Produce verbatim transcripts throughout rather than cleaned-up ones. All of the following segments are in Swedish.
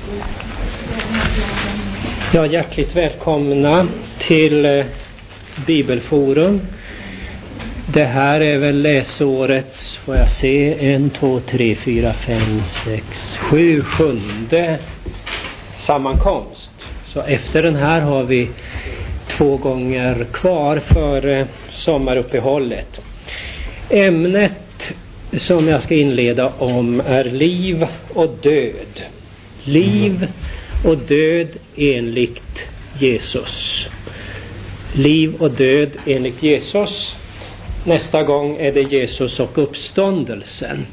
Ja, hjärtligt välkomna till Bibelforum. Det här är väl läsårets, får jag se, en, två, tre, fyra, fem, sex, sju, sjunde sammankomst. Så efter den här har vi två gånger kvar för sommaruppehållet. Ämnet som jag ska inleda om är liv och död. Liv och död enligt Jesus. Liv och död enligt Jesus. Nästa gång är det Jesus och uppståndelsen.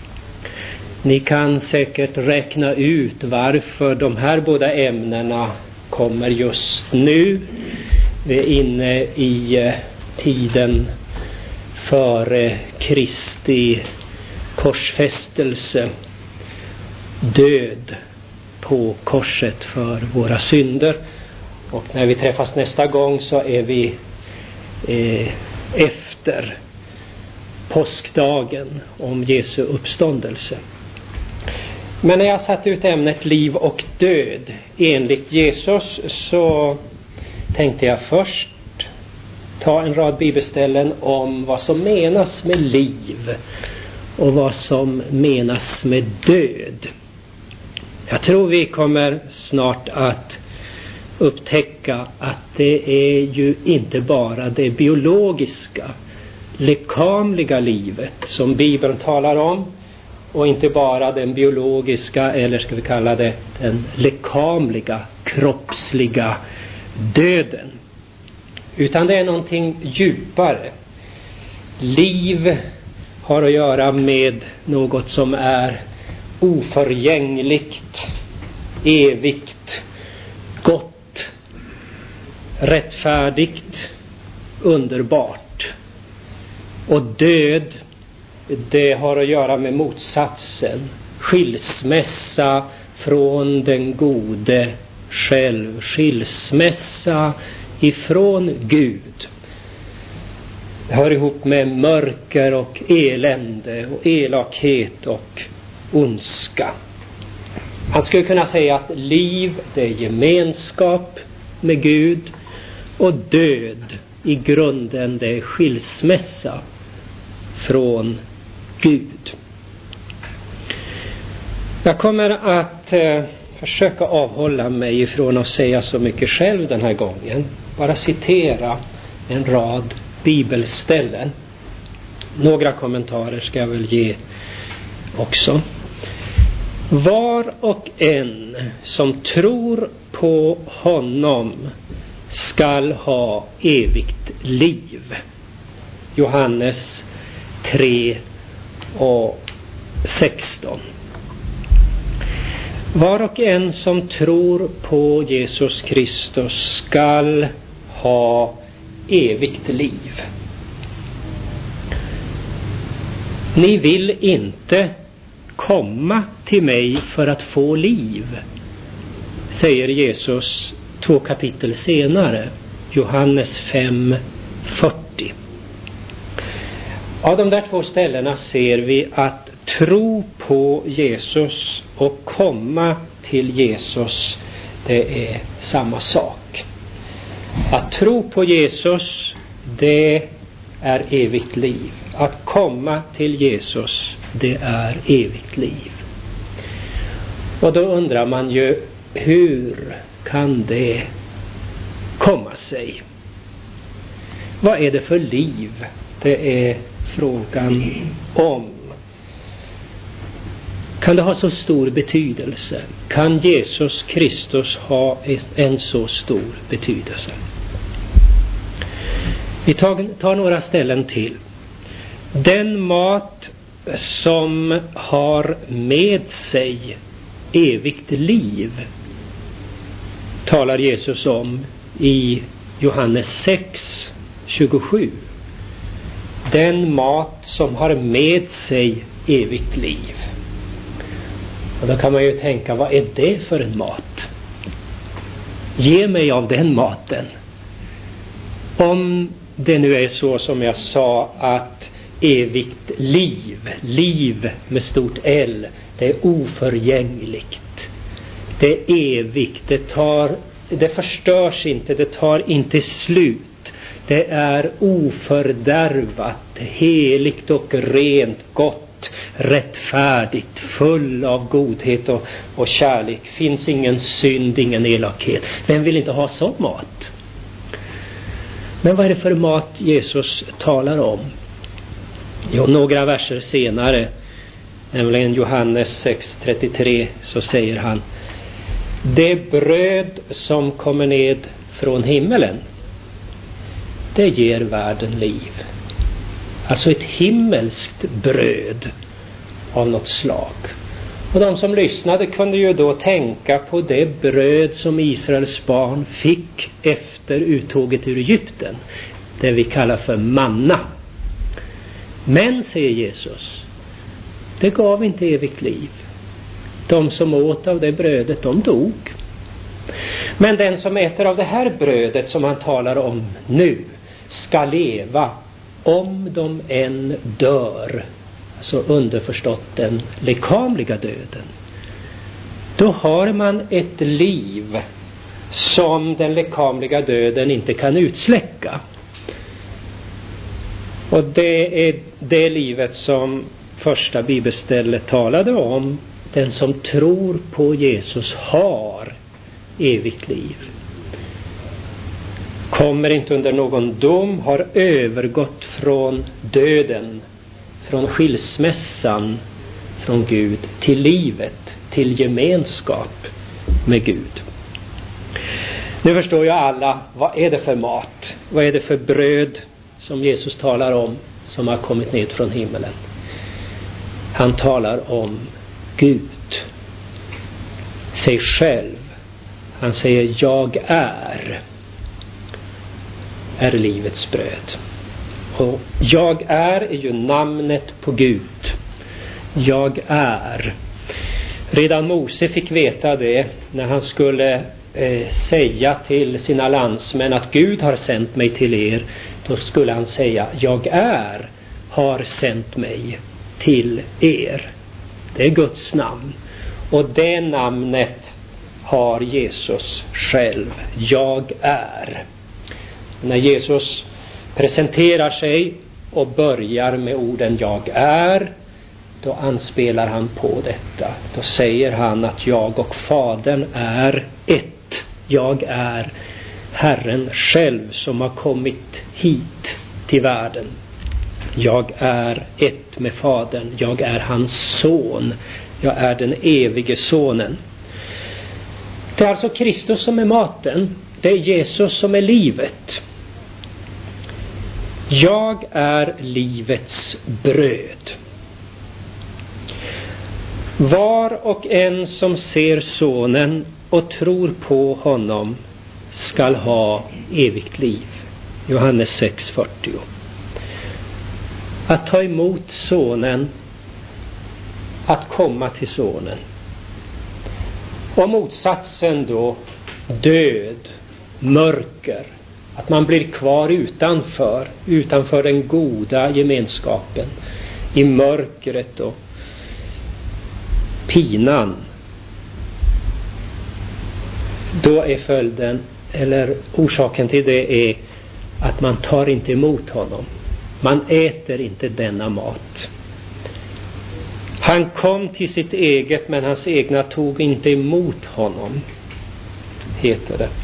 Ni kan säkert räkna ut varför de här båda ämnena kommer just nu. Vi är inne i tiden före Kristi korsfästelse. Död på korset för våra synder. Och när vi träffas nästa gång så är vi eh, efter påskdagen om Jesu uppståndelse. Men när jag satt ut ämnet liv och död enligt Jesus så tänkte jag först ta en rad bibelställen om vad som menas med liv och vad som menas med död. Jag tror vi kommer snart att upptäcka att det är ju inte bara det biologiska, lekamliga livet som Bibeln talar om, och inte bara den biologiska, eller ska vi kalla det den lekamliga, kroppsliga döden. Utan det är någonting djupare. Liv har att göra med något som är oförgängligt, evigt, gott, rättfärdigt, underbart. Och död, det har att göra med motsatsen. Skilsmässa från den gode själv. Skilsmässa ifrån Gud. Det hör ihop med mörker och elände och elakhet och ondska. Han skulle kunna säga att liv, det är gemenskap med Gud, och död i grunden, det är skilsmässa från Gud. Jag kommer att eh, försöka avhålla mig ifrån att säga så mycket själv den här gången. Bara citera en rad bibelställen. Några kommentarer ska jag väl ge också. Var och en som tror på honom skall ha evigt liv. Johannes tre och sexton. Var och en som tror på Jesus Kristus skall ha evigt liv. Ni vill inte komma till mig för att få liv, säger Jesus två kapitel senare, Johannes fem fyrtio. Av de där två ställena ser vi att tro på Jesus och komma till Jesus, det är samma sak. Att tro på Jesus, det är evigt liv. Att komma till Jesus, det är evigt liv. Och då undrar man ju, hur kan det komma sig? Vad är det för liv? Det är frågan om. Kan det ha så stor betydelse? Kan Jesus Kristus ha en så stor betydelse? Vi tar, tar några ställen till. Den mat som har med sig evigt liv talar Jesus om i Johannes sex tjugosju. Den mat som har med sig evigt liv. Och då kan man ju tänka, vad är det för en mat? Ge mig av den maten. Om det nu är så som jag sa, att evigt liv, liv med stort L, det är oförgängligt. Det är evigt, det tar, det förstörs inte, det tar inte slut. Det är ofördärvat, heligt och rent, gott, rättfärdigt, full av godhet och, och kärlek. Finns ingen synd, ingen elakhet. Vem vill inte ha sån mat? Men vad är det för mat Jesus talar om? Jo, några verser senare, nämligen Johannes sex trettiotre, så säger han: det bröd som kommer ned från himmelen, det ger världen liv. Alltså ett himmelskt bröd av något slag. Och de som lyssnade kunde ju då tänka på det bröd som Israels barn fick efter uttåget ur Egypten, det vi kallar för manna. Men, säger Jesus, det gav inte evigt liv. De som åt av det brödet, de dog. Men den som äter av det här brödet som han talar om nu ska leva om de än dör. Alltså underförstått den lekamliga döden. Då har man ett liv som den lekamliga döden inte kan utsläcka. Och det är det livet som första bibelstället talade om. Den som tror på Jesus har evigt liv. Kommer inte under någon dom, har övergått från döden, från skilsmässan från Gud till livet, till gemenskap med Gud. Nu förstår ju alla, vad är det för mat? Vad är det för bröd som Jesus talar om som har kommit ned från himmelen? Han talar om Gud, sig själv. Han säger: jag är är livets bröd. Och jag är är ju namnet på Gud. Jag är. Redan Mose fick veta det när han skulle eh, säga till sina landsmän att Gud har sänt mig till er. Då skulle han säga: jag är har sänt mig till er. Det är Guds namn. Och det namnet har Jesus själv. Jag är. När Jesus presenterar sig och börjar med orden jag är, då anspelar han på detta. Då säger han att jag och Fadern är ett. Jag är Herren själv som har kommit hit till världen. Jag är ett med Fadern. Jag är hans son. Jag är den evige sonen. Det är alltså Kristus som är maten. Det är Jesus som är livet. Jag är livets bröd. Var och en som ser sonen och tror på honom skall ha evigt liv. Johannes sex fyrtio. Att ta emot sonen, att komma till sonen. Och motsatsen då, död, mörker, att man blir kvar utanför, utanför den goda gemenskapen, i mörkret och pinan. Då är följden, eller orsaken till det är att man tar inte emot honom. Man äter inte denna mat. Han kom till sitt eget, men hans egna tog inte emot honom, heter det.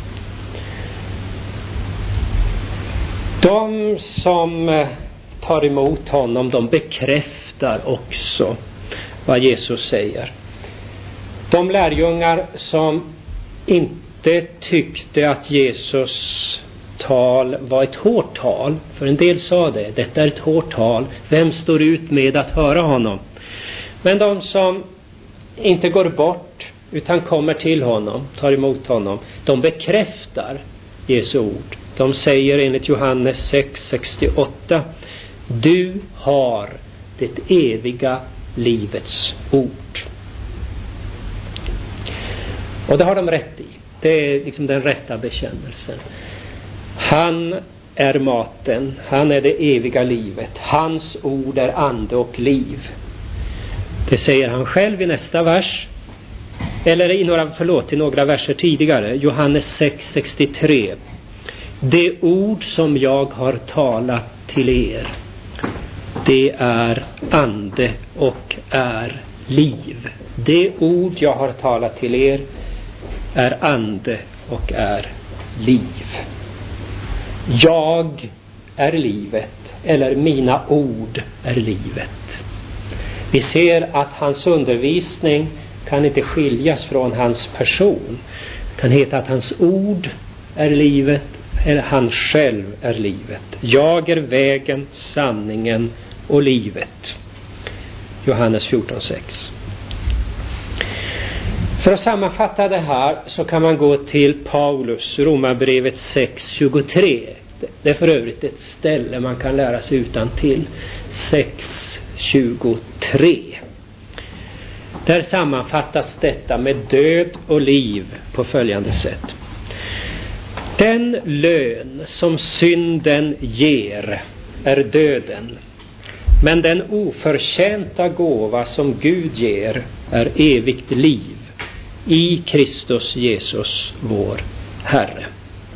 De som tar emot honom, de bekräftar också vad Jesus säger. De lärjungar som inte tyckte att Jesus tal var ett hårt tal, för en del sa det, detta är ett hårt tal, vem står ut med att höra honom? Men de som inte går bort utan kommer till honom, tar emot honom, de bekräftar Jesu ord. De säger enligt Johannes sex sextioåtta: du har det eviga livets ord. Och det har de rätt i. Det är liksom den rätta bekännelsen. Han är maten, han är det eviga livet. Hans ord är ande och liv. Det säger han själv i nästa vers. Eller i några, förlåt, i några verser tidigare. Johannes sex sextiotre. Det ord som jag har talat till er, det är ande och är liv. Det ord jag har talat till er är ande och är liv. Jag är livet, eller mina ord är livet. Vi ser att hans undervisning kan inte skiljas från hans person. Det kan heta att hans ord är livet, eller han själv är livet. Jag är vägen, sanningen och livet. Johannes fjorton sex. För att sammanfatta det här så kan man gå till Paulus, Romarbrevet sex tjugotre. Det är för övrigt ett ställe man kan lära sig utan till. sex tjugotre. Där sammanfattas detta med död och liv på följande sätt. Den lön som synden ger är döden, men den oförtjänta gåva som Gud ger är evigt liv i Kristus Jesus vår Herre.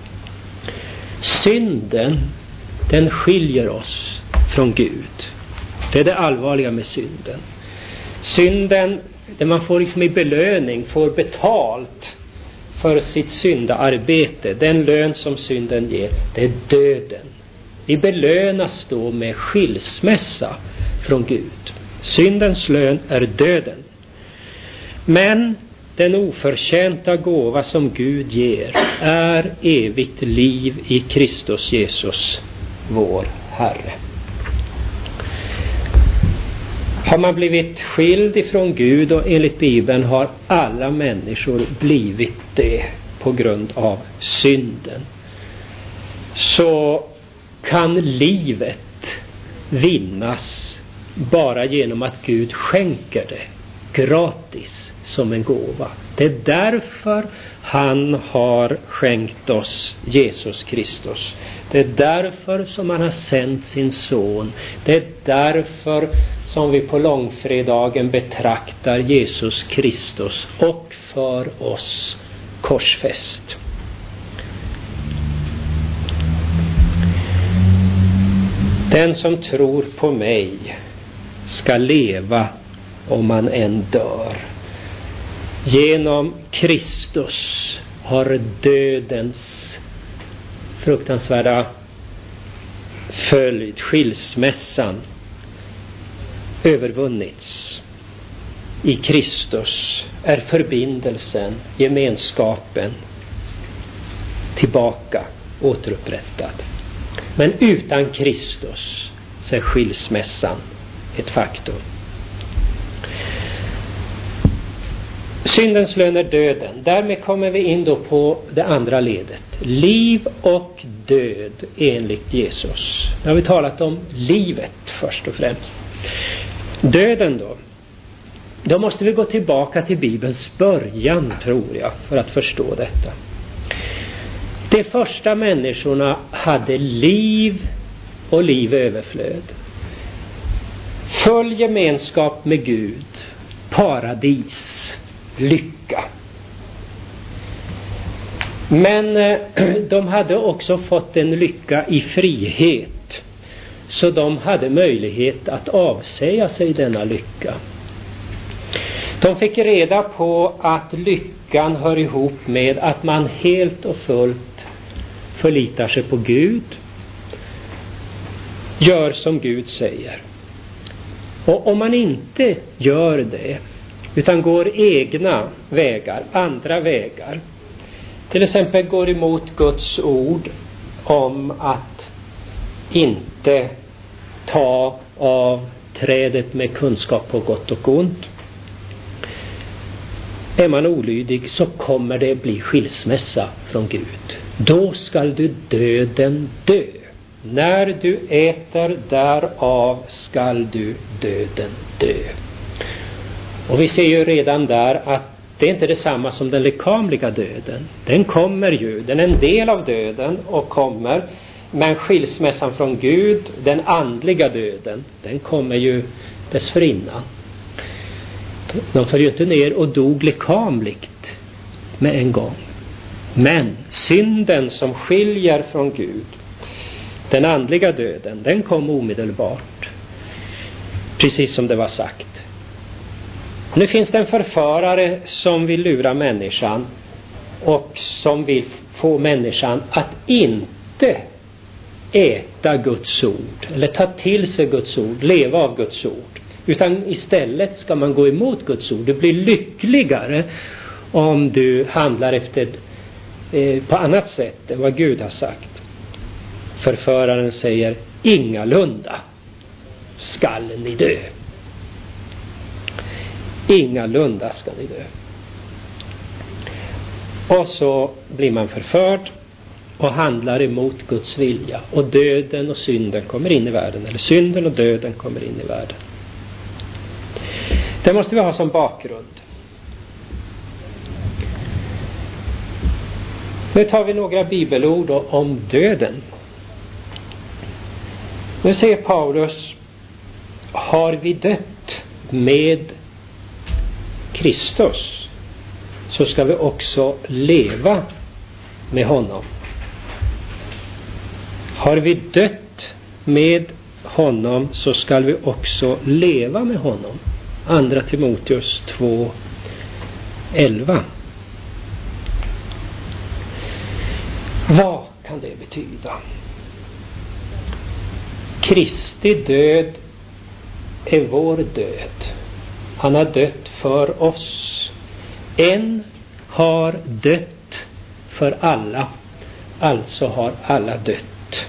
Synden, den skiljer oss från Gud. Det är det allvarliga med synden. Synden, där man får liksom i belöning, får betalt för sitt syndaarbete. Den lön som synden ger, det är döden. Vi belönas då med skilsmässa från Gud. Syndens lön är döden. Men den oförtjänta gåva som Gud ger är evigt liv i Kristus Jesus, vår Herre. Har man blivit skild ifrån Gud, och enligt Bibeln har alla människor blivit det på grund av synden, så kan livet vinnas bara genom att Gud skänker det gratis som en gåva. Det är därför han har skänkt oss Jesus Kristus. Det är därför som han har sänt sin son. Det är därför som vi på långfredagen betraktar Jesus Kristus och för oss korsfäst. Den som tror på mig ska leva om man än dör. Genom Kristus har dödens fruktansvärda följd, skilsmässan, övervunnits. I Kristus är förbindelsen, gemenskapen tillbaka, återupprättad. Men utan Kristus så är skilsmässan ett faktum. Syndens lön är döden. Därmed kommer vi in då på det andra ledet. Liv och död enligt Jesus. Nu har vi talat om livet först och främst. Döden då. Då måste vi gå tillbaka till Bibelns början, tror jag, för att förstå detta. De första människorna hade liv och liv överflöd. Full gemenskap med Gud. Paradis. Lycka. Men de hade också fått en lycka i frihet. Så de hade möjlighet att avsäga sig denna lycka. De fick reda på att lyckan hör ihop med att man helt och fullt förlitar sig på Gud. Gör som Gud säger. Och om man inte gör det, utan går egna vägar, andra vägar, till exempel går emot Guds ord om att inte ta av trädet med kunskap på gott och ont, är man olydig, så kommer det bli skilsmässa från Gud. Då skall du döden dö. När du äter därav skall du döden dö. Och vi ser ju redan där att det är inte detsamma som den lekamliga döden. Den kommer ju, den är en del av döden och kommer. Men skilsmässan från Gud, den andliga döden, den kommer ju dessförinnan. De föll ju inte ner och dog lekamligt med en gång. Men synden som skiljer från Gud, den andliga döden, den kom omedelbart. Precis som det var sagt. Nu finns det en förförare som vill lura människan och som vill få människan att inte äta Guds ord eller ta till sig Guds ord, leva av Guds ord, utan istället ska man gå emot Guds ord. Du blir lyckligare om du handlar efter eh, på annat sätt än vad Gud har sagt. Förföraren säger: ingalunda skall ni dö. Ingalunda ska ni dö. Och så blir man förförd och handlar emot Guds vilja. Och döden och synden kommer in i världen. Eller synden och döden kommer in i världen. Det måste vi ha som bakgrund. Nu tar vi några bibelord om döden. Nu säger Paulus: har vi dött med Kristus, så ska vi också leva med honom. Har vi dött med honom, så ska vi också leva med honom. Andra Timoteus två elva. Vad kan det betyda? Kristi död är vår död. Han har dött för oss. En har dött för alla, alltså har alla dött.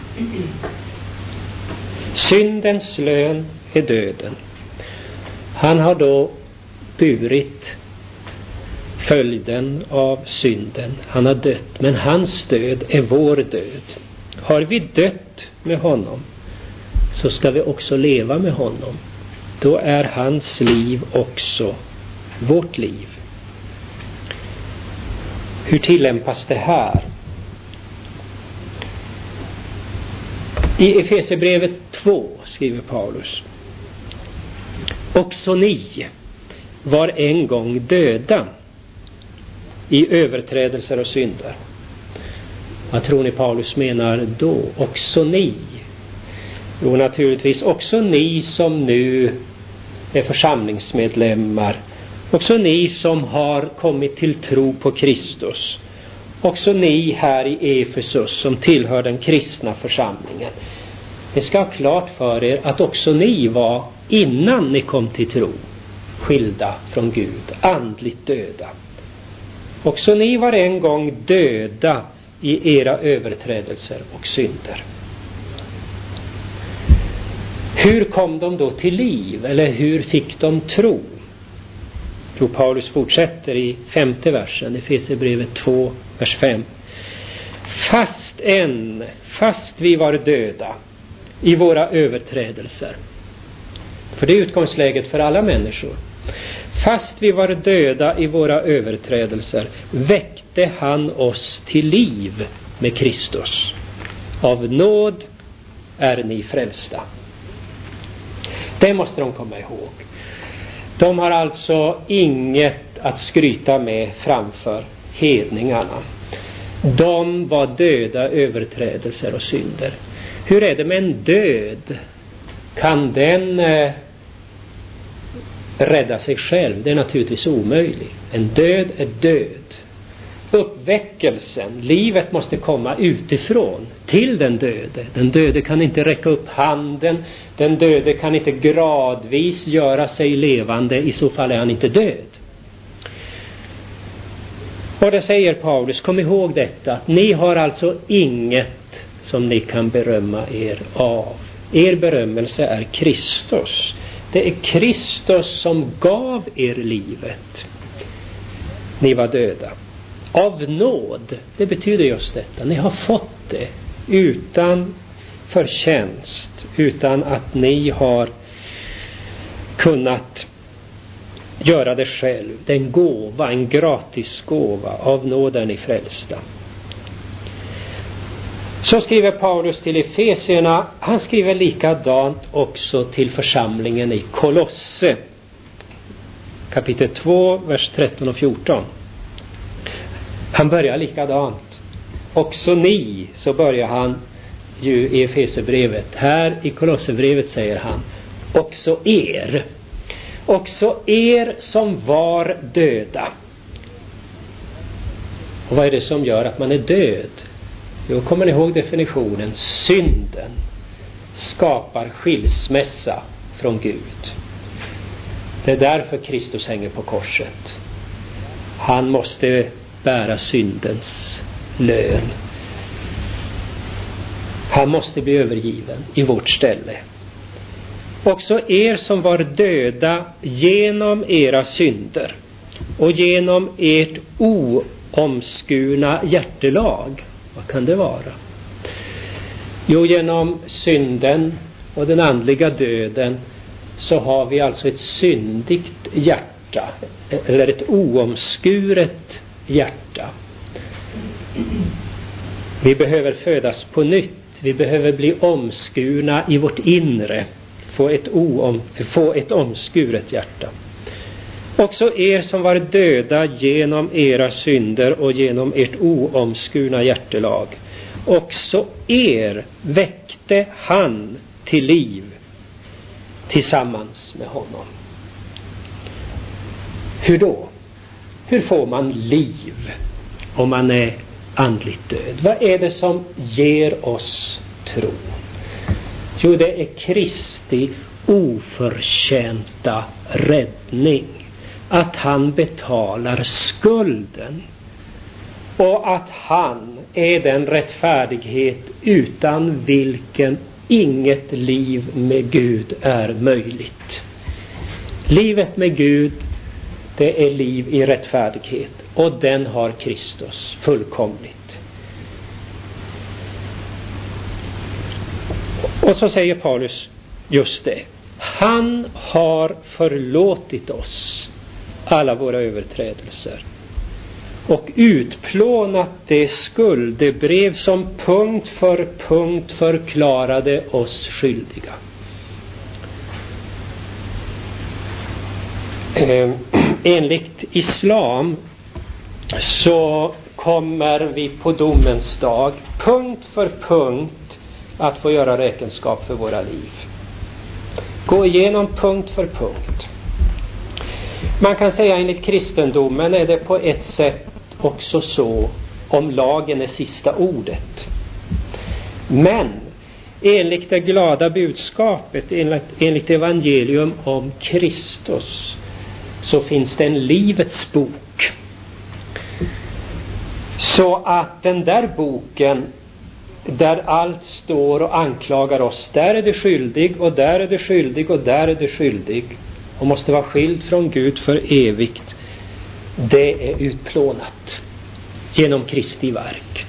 Syndens lön är döden. Han har då burit följden av synden. Han har dött, men hans död är vår död. Har vi dött med honom, så ska vi också leva med honom. Då är hans liv också vårt liv. Hur tillämpas det här? I Efesierbrevet två skriver Paulus: också ni var en gång döda i överträdelser och synder. Vad tror ni Paulus menar då? Också ni. Jo, naturligtvis också ni som nu är församlingsmedlemmar. Också ni som har kommit till tro på Kristus. Också ni här i Efesus som tillhör den kristna församlingen. Ni ska ha klart för er att också ni var, innan ni kom till tro, skilda från Gud, andligt döda. Också ni var en gång döda i era överträdelser och synder. Hur kom de då till liv? Eller hur fick de tro? Jo, Paulus fortsätter i femte versen, Efesierbrevet två, vers fem. Fast än, fast vi var döda i våra överträdelser. För det är utgångsläget för alla människor. Fast vi var döda i våra överträdelser, väckte han oss till liv med Kristus. Av nåd är ni frälsta. Det måste de komma ihåg. De har alltså inget att skryta med framför hedningarna. De var döda överträdelser och synder. Hur är det med en död? Kan den eh, rädda sig själv? Det är naturligtvis omöjligt. En död är död. Uppväckelsen, livet måste komma utifrån till den döde. Den döde kan inte räcka upp handen. Den döde kan inte gradvis göra sig levande. I så fall är han inte död. Och det säger Paulus, kom ihåg detta. Ni har alltså inget som ni kan berömma er av. Er berömmelse är Kristus. Det är Kristus som gav er livet. Ni var döda. Av nåd, det betyder just detta. Ni har fått det utan förtjänst, utan att ni har kunnat göra det själv. Det är en gåva, en gratis gåva. Av nåd är ni frälsta. Så skriver Paulus till Efesierna. Han skriver likadant också till församlingen i Kolosse. kapitel två, vers tretton och fjorton. Han börjar likadant. Också ni, så börjar han ju i Efesierbrevet. Här i Kolosserbrevet säger han, också er. Också er som var döda. Och vad är det som gör att man är död? Jo, kommer ni ihåg definitionen? Synden skapar skilsmässa från Gud. Det är därför Kristus hänger på korset. Han måste bära syndens lön. Han måste bli övergiven i vårt ställe. Också er som var döda genom era synder och genom ert oomskurna hjärtelag. Vad kan det vara? Jo, genom synden och den andliga döden så har vi alltså ett syndigt hjärta, eller ett oomskuret hjärta. Vi behöver födas på nytt. Vi behöver bli omskurna i vårt inre, få ett, oom, få ett omskuret hjärta. Också er som var döda genom era synder och genom ert oomskurna hjärtelag, också er väckte han till liv tillsammans med honom. Hur då? Hur får man liv om man är andligt död? Vad är det som ger oss tro? Jo, det är Kristi oförtjänta räddning. Att han betalar skulden. Och att han är den rättfärdighet utan vilken inget liv med Gud är möjligt. Livet med Gud, det är liv i rättfärdighet. Och den har Kristus fullkomligt. Och så säger Paulus just det. Han har förlåtit oss alla våra överträdelser och utplånat det skuldebrev som punkt för punkt förklarade oss skyldiga. Eh, enligt islam så kommer vi på domens dag punkt för punkt att få göra räkenskap för våra liv. Gå igenom punkt för punkt. Man kan säga enligt kristendomen är det på ett sätt också så om lagen är sista ordet. Men enligt det glada budskapet, enligt, enligt evangelium om Kristus, så finns det en livets bok. Så att den där boken där allt står och anklagar oss, där är det skyldig och där är det skyldig och där är det skyldig och måste vara skild från Gud för evigt, det är utplånat genom Kristi verk.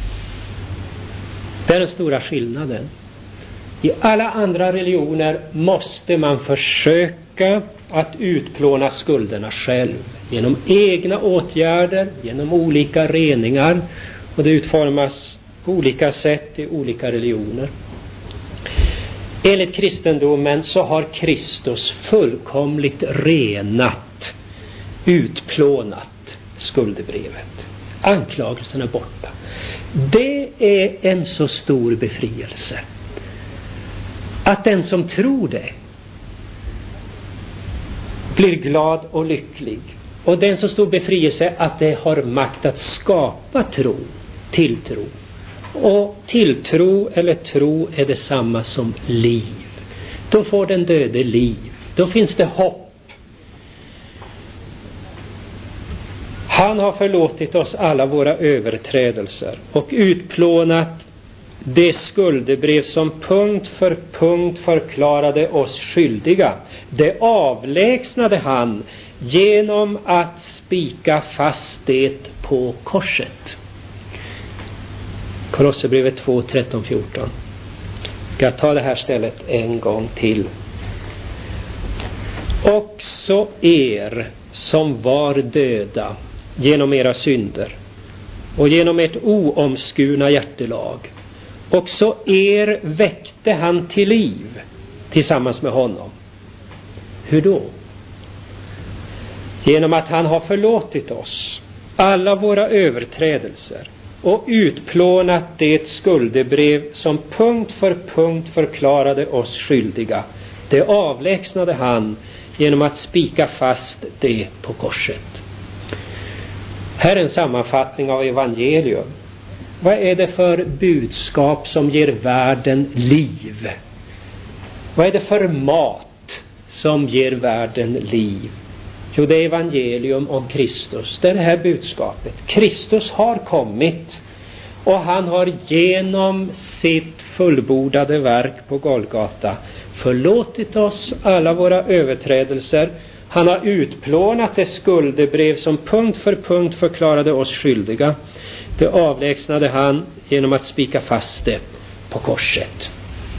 Det är den stora skillnaden. I alla andra religioner måste man försöka att utplåna skulderna själv genom egna åtgärder, genom olika reningar, och det utformas på olika sätt i olika religioner. Enligt kristendomen så har Kristus fullkomligt renat, utplånat skuldebrevet. Anklagelsen är borta. Det är en så stor befrielse att den som tror det blir glad och lycklig. Och det är en så stor befrielse att det har makt att skapa tro, tilltro. Och tilltro eller tro är detsamma som liv. Då får den döde liv. Då finns det hopp. Han har förlåtit oss alla våra överträdelser och utplånat det skuldebrev som punkt för punkt förklarade oss skyldiga. Det avlägsnade han genom att spika fast det på korset. Kolosserbrevet två, tretton, fjorton. Ska jag ta det här stället en gång till. Också er som var döda genom era synder och genom ert oomskurna hjärtelag, också er väckte han till liv tillsammans med honom. Hur då? genom att han har förlåtit oss alla våra överträdelser och utplånat det skuldebrev som punkt för punkt förklarade oss skyldiga. Det avlägsnade han genom att spika fast det på korset. Här är en sammanfattning av evangelium. Vad är det för budskap som ger världen liv? Vad är det för mat som ger världen liv? Jo, det är evangelium om Kristus. Det är det här budskapet. Kristus har kommit och han har genom sitt fullbordade verk på Golgata förlåtit oss alla våra överträdelser. Han har utplånat det skuldebrev som punkt för punkt förklarade oss skyldiga. Det avlägsnade han genom att spika fast det på korset.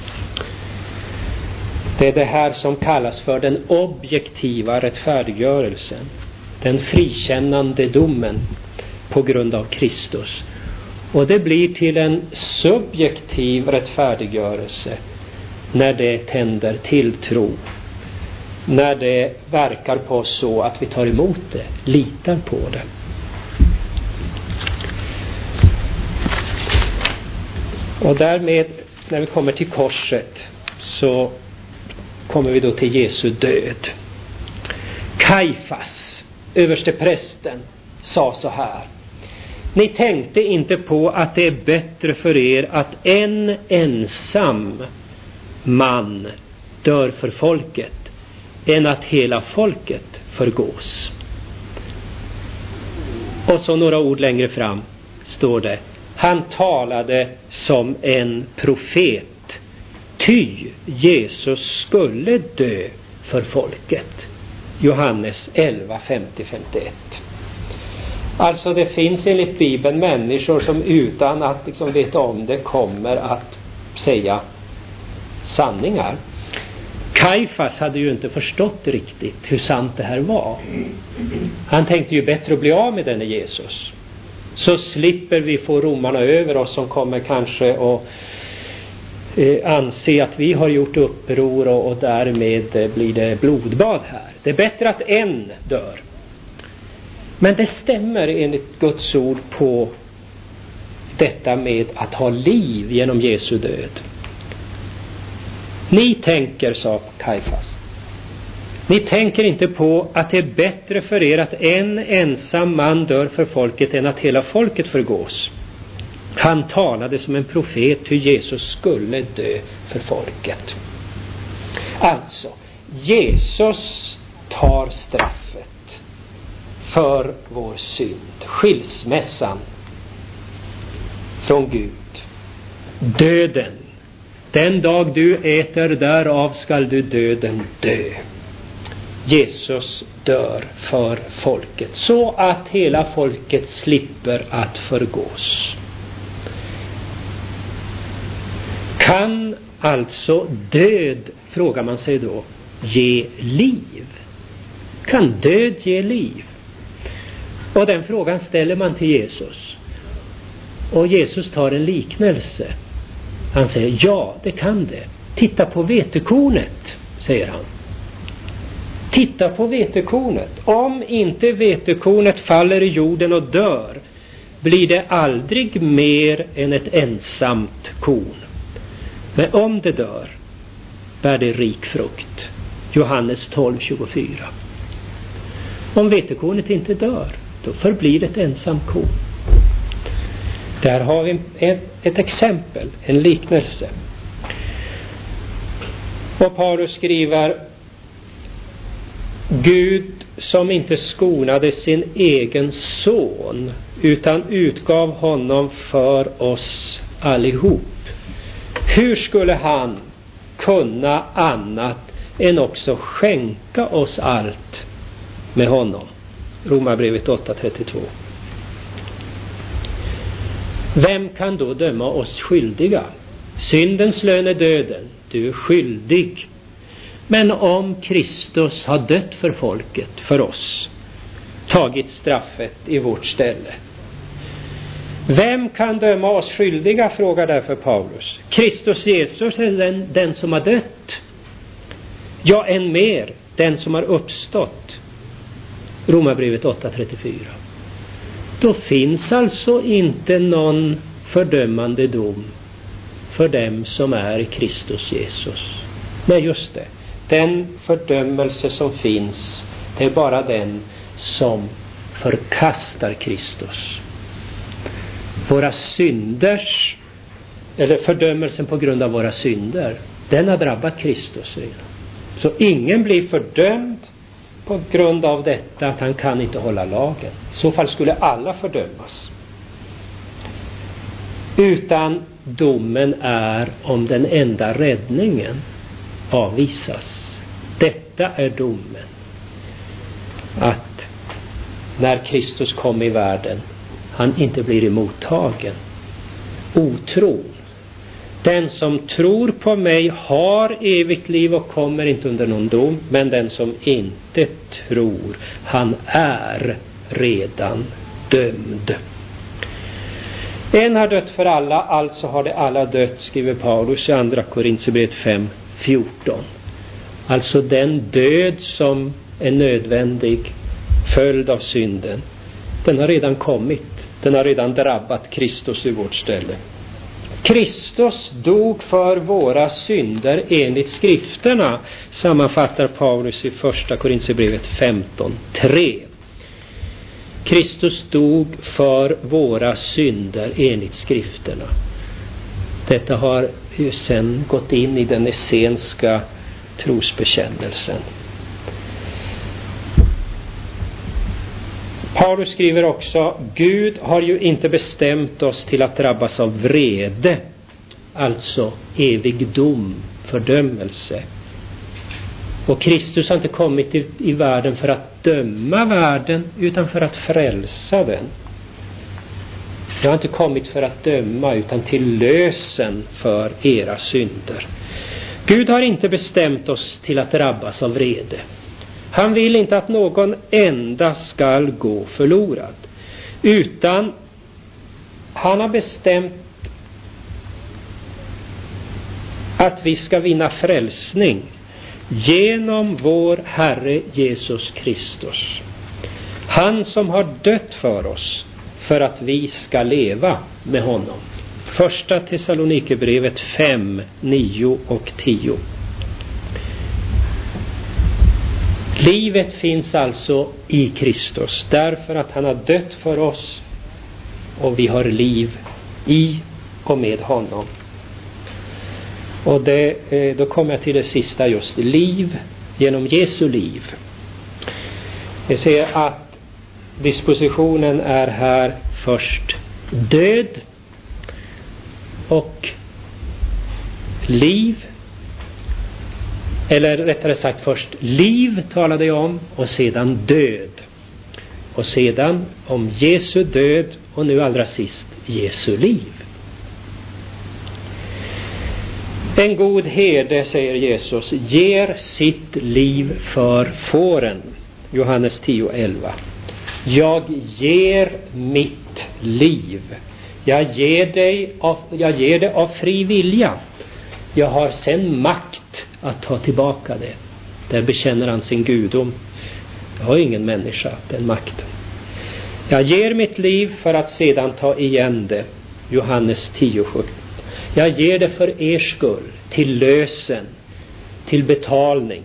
Det är det här som kallas för den objektiva rättfärdiggörelsen. Den frikännande domen på grund av Kristus. Och det blir till en subjektiv rättfärdiggörelse när det tänder tilltro. När det verkar på oss så att vi tar emot det, litar på det. Och därmed, när vi kommer till korset, så kommer vi då till Jesu död. Kajfas, översteprästen, sa så här: ni tänkte inte på att det är bättre för er att en ensam man dör för folket än att hela folket förgås. Och så några ord längre fram står det: han talade som en profet, ty Jesus skulle dö för folket. Johannes elva, femtio till femtioett. Alltså det finns enligt Bibeln människor som utan att liksom veta om det kommer att säga sanningar. Kajfas hade ju inte förstått riktigt hur sant det här var. Han tänkte ju bättre att bli av med denne Jesus, så slipper vi få romarna över oss som kommer kanske att eh, anse att vi har gjort uppror och, och därmed eh, blir det blodbad här. Det är bättre att en dör. Men det stämmer enligt Guds ord på detta med att ha liv genom Jesu död. Ni tänker, sa Kajfas, ni tänker inte på att det är bättre för er att en ensam man dör för folket än att hela folket förgås. Han talade som en profet hur Jesus skulle dö för folket. Alltså, Jesus tar straffet för vår synd. Skilsmässan från Gud. Döden. Den dag du äter därav skall du döden dö. Jesus dör för folket så att hela folket slipper att förgås. Kan alltså död, frågar man sig då, ge liv? Kan död ge liv? Och den frågan ställer man till Jesus. Och Jesus tar en liknelse. Han säger, ja, det kan det. Titta på vetekornet, säger han. Titta på vetekornet. Om inte vetekornet faller i jorden och dör, blir det aldrig mer än ett ensamt korn. Men om det dör, bär det rik frukt. Johannes tolv, tjugofyra. Om vetekornet inte dör, då förblir det ett ensamt korn. Där har vi ett, ett exempel, en liknelse. Och Paulus skriver: Gud som inte skonade sin egen son utan utgav honom för oss allihop. Hur skulle han kunna annat än också skänka oss allt med honom? Romarbrevet åtta trettiotvå. Vem kan då döma oss skyldiga? Syndens lön är döden. Du är skyldig. Men om Kristus har dött för folket, för oss, tagit straffet i vårt ställe, vem kan döma oss skyldiga, frågar därför Paulus. Kristus Jesus är den, den som har dött. Ja, än mer, den som har uppstått. Romarbrevet åtta trettiofyra. Då finns alltså inte någon fördömande dom för dem som är i Kristus Jesus. Nej, just det. Den fördömelse som finns, det är bara den som förkastar Kristus. Våra synders, eller fördömelsen på grund av våra synder, den har drabbat Kristus redan. Så ingen blir fördömd på grund av detta att han kan inte hålla lagen. I så fall skulle alla fördömas. Utan domen är om den enda räddningen avvisas. Detta är domen. Att när Kristus kom i världen, han inte blir emottagen. Otron. Den som tror på mig har evigt liv och kommer inte under någon dom. Men den som inte tror, han är redan dömd. En har dött för alla, alltså har det alla dött, skriver Paulus i andra Korinthierbrevet fem fjorton. Alltså den död som är nödvändig följd av synden, den har redan kommit. Den har redan drabbat Kristus i vårt ställe. Kristus dog för våra synder enligt skrifterna, sammanfattar Paulus i första Korinthierbrevet femton tre. Kristus dog för våra synder enligt skrifterna. Detta har ju sen gått in i den essenska trosbekännelsen. Paulus skriver också: Gud har ju inte bestämt oss till att drabbas av vrede, alltså evig dom, fördömelse. Och Kristus har inte kommit i, i världen för att döma världen, utan för att frälsa den. Jag har inte kommit för att döma, utan till lösen för era synder. Gud har inte bestämt oss till att drabbas av vrede. Han vill inte att någon enda skall gå förlorad, utan han har bestämt att vi ska vinna frälsning genom vår Herre Jesus Kristus. Han som har dött för oss för att vi ska leva med honom. Första Thessalonikerbrevet fem, nio och tio. Livet finns alltså i Kristus därför att han har dött för oss, och vi har liv i och med honom. Och det, då kommer jag till det sista, just liv genom Jesu liv. Vi ser att dispositionen är här först död och liv. Eller rättare sagt först liv talade jag om, och sedan död. Och sedan om Jesu död, och nu allra sist Jesu liv. En god herde, säger Jesus, ger sitt liv för fåren. Johannes tio elva. Jag ger mitt liv. Jag ger, dig av, jag ger det av fri vilja. Jag har sen makt att ta tillbaka det. Där bekänner han sin gudom. Jag har ingen människa den makten. Jag ger mitt liv för att sedan ta igen det. Johannes tio sju. Jag ger det för er skull, till lösen, till betalning.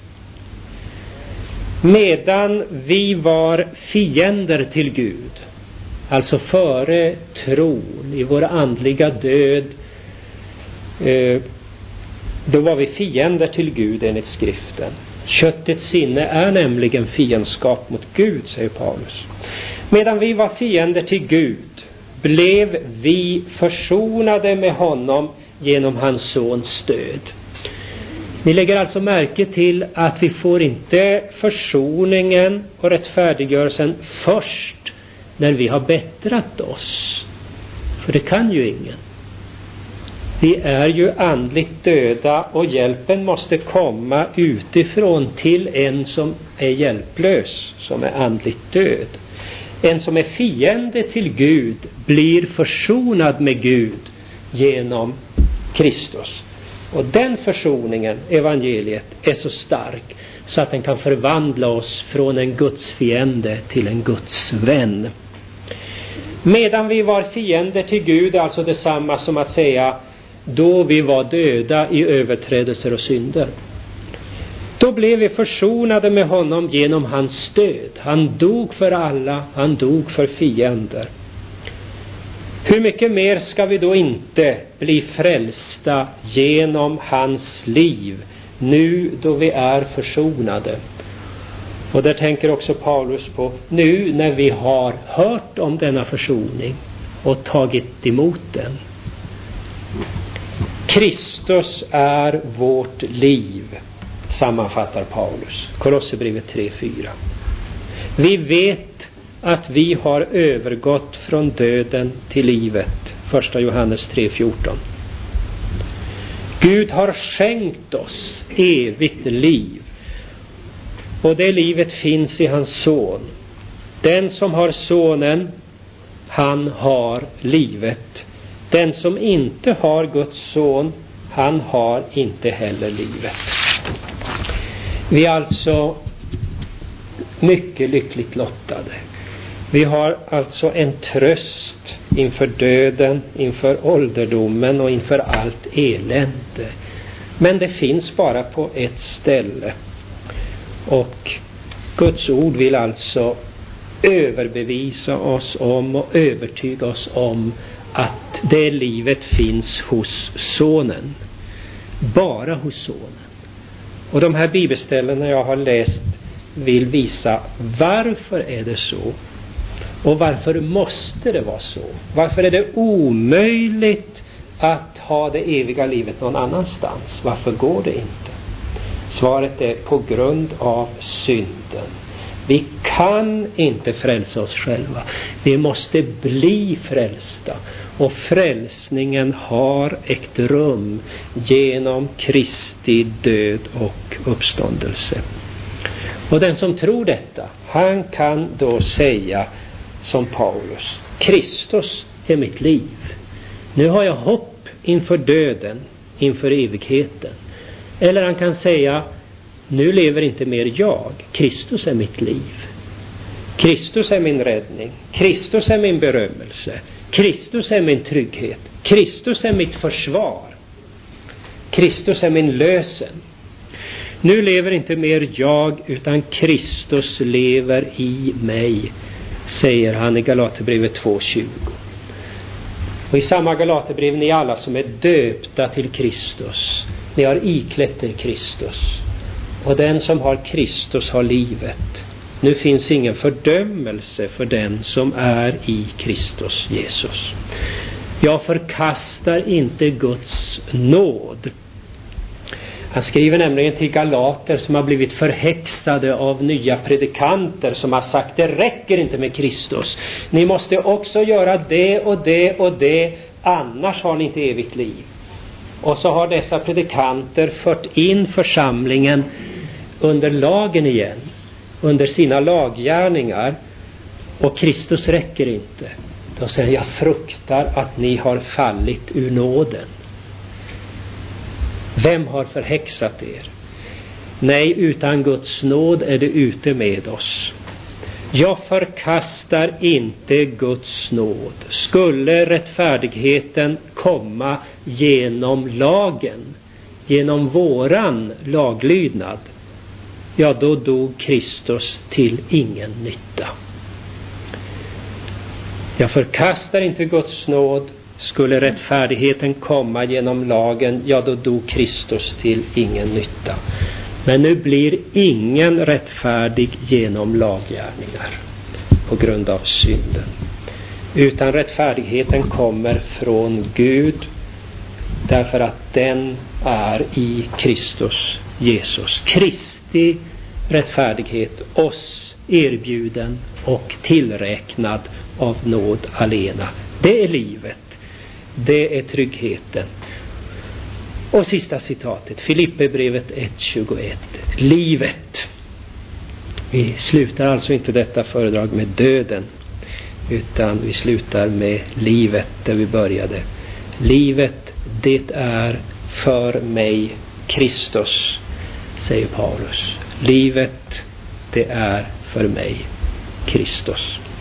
Medan vi var fiender till Gud, alltså före tron, i vår andliga död, eh, då var vi fiender till Gud enligt skriften. Köttets sinne är nämligen fiendskap mot Gud, säger Paulus. Medan vi var fiender till Gud blev vi försonade med honom genom hans sons stöd. Ni lägger alltså märke till att vi får inte försoningen och rättfärdiggörelsen först när vi har bättrat oss. För det kan ju ingen. Vi är ju andligt döda, och hjälpen måste komma utifrån till en som är hjälplös, som är andligt död. En som är fiende till Gud blir försonad med Gud genom Kristus. Och den försoningen, evangeliet, är så stark så att den kan förvandla oss från en Guds fiende till en Guds vän. Medan vi var fiender till Gud, alltså detsamma som att säga då vi var döda i överträdelser och synder. Då blev vi försonade med honom genom hans död. Han dog för alla, han dog för fiender. Hur mycket mer ska vi då inte bli frälsta genom hans liv, nu då vi är försonade? Och där tänker också Paulus på, nu när vi har hört om denna försoning och tagit emot den. Kristus är vårt liv, sammanfattar Paulus. Kolosserbrevet tre fyra. Vi vet att vi har övergått från döden till livet. Första Johannes tre fjorton. Gud har skänkt oss evigt liv. Och det livet finns i hans son. Den som har sonen, han har livet. Den som inte har Guds son, han har inte heller livet. Vi är alltså mycket lyckligt lottade. Vi har alltså en tröst inför döden, inför ålderdomen och inför allt elände. Men det finns bara på ett ställe. Och Guds ord vill alltså överbevisa oss om och övertyga oss om att det livet finns hos sonen. Bara hos sonen. Och de här bibelställena jag har läst vill visa varför är det så. Och varför måste det vara så? Varför är det omöjligt att ha det eviga livet någon annanstans? Varför går det inte? Svaret är på grund av synden. Vi kan inte frälsa oss själva. Vi måste bli frälsta. Och frälsningen har ägt rum genom Kristi död och uppståndelse. Och den som tror detta, han kan då säga som Paulus: Kristus är mitt liv. Nu har jag hopp inför döden, inför evigheten. Eller han kan säga: nu lever inte mer jag, Kristus är mitt liv. Kristus är min räddning. Kristus är min berömmelse. Kristus är min trygghet. Kristus är mitt försvar. Kristus är min lösen. Nu lever inte mer jag, utan Kristus lever i mig, säger han i Galaterbrevet två tjugo. Och i samma Galaterbrev: ni alla som är döpta till Kristus, ni har iklätt er Kristus. Och den som har Kristus har livet. Nu finns ingen fördömelse för den som är i Kristus Jesus. Jag förkastar inte Guds nåd. Han skriver nämligen till galater som har blivit förhäxade av nya predikanter som har sagt: det räcker inte med Kristus. Ni måste också göra det och det och det, annars har ni inte evigt liv. Och så har dessa predikanter fört in församlingen under lagen igen, under sina laggärningar, och Kristus räcker inte. Då säger jag: fruktar att ni har fallit ur nåden. Vem har förhäxat er? Nej, utan Guds nåd är det ute med oss. Jag förkastar inte Guds nåd. Skulle rättfärdigheten komma genom lagen, genom våran laglydnad, ja, då dog Kristus till ingen nytta. Jag förkastar inte Guds nåd. Skulle rättfärdigheten komma genom lagen, ja, då dog Kristus till ingen nytta. Men nu blir ingen rättfärdig genom laggärningar på grund av synden. Utan rättfärdigheten kommer från Gud, därför att den är i Kristus Jesus. Kristi rättfärdighet oss erbjuden och tillräknad av nåd alena. Det är livet. Det är tryggheten. Och sista citatet, Filipperbrevet ett tjugoett. Livet. Vi slutar alltså inte detta föredrag med döden, utan vi slutar med livet där vi började. Livet, det är för mig Kristus, säger Paulus. Livet, det är för mig Kristus.